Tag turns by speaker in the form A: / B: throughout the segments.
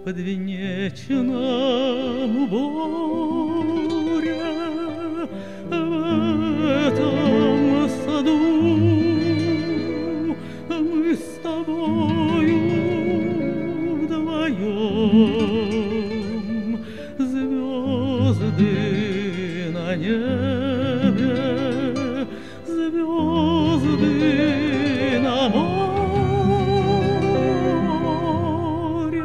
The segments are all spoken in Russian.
A: подвенечном боря, в этом саду мы с тобою вдвоем, звезды на небе, звезды на море,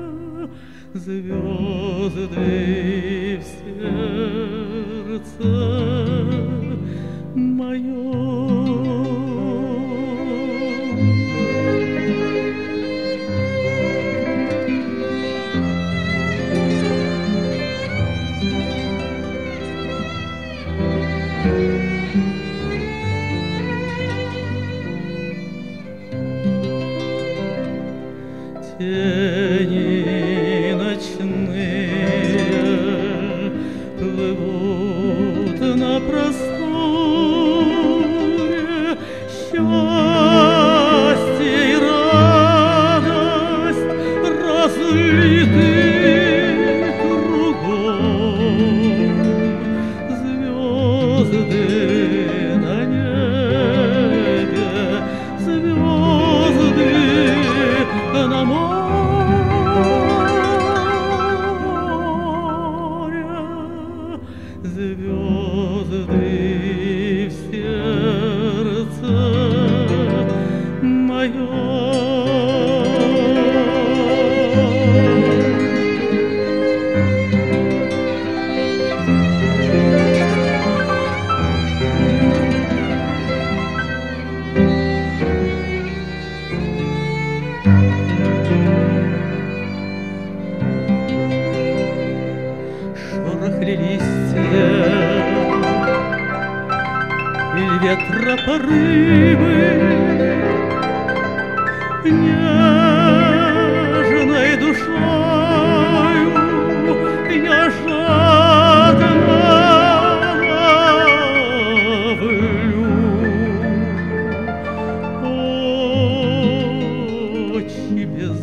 A: звезды в сердце моем. Тени ночные плывут на просторе, счастье и радость разлиты кругом, звезды на небе, звезды на море, звезды в сердце моем. Шорохли листья и ветра порывы, нежной душою я жадно ловлю. Очи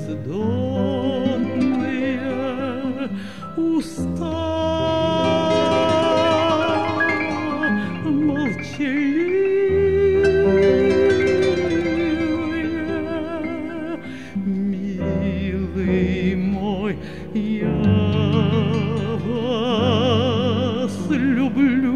A: бездонные, уста молчаливые, милый мой, я вас люблю.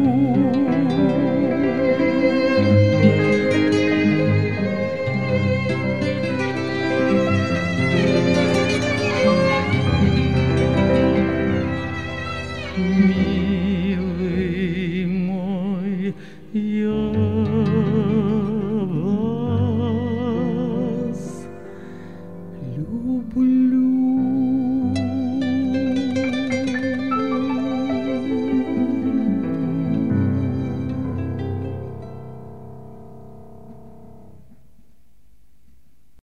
A: Милый мой, я вас люблю.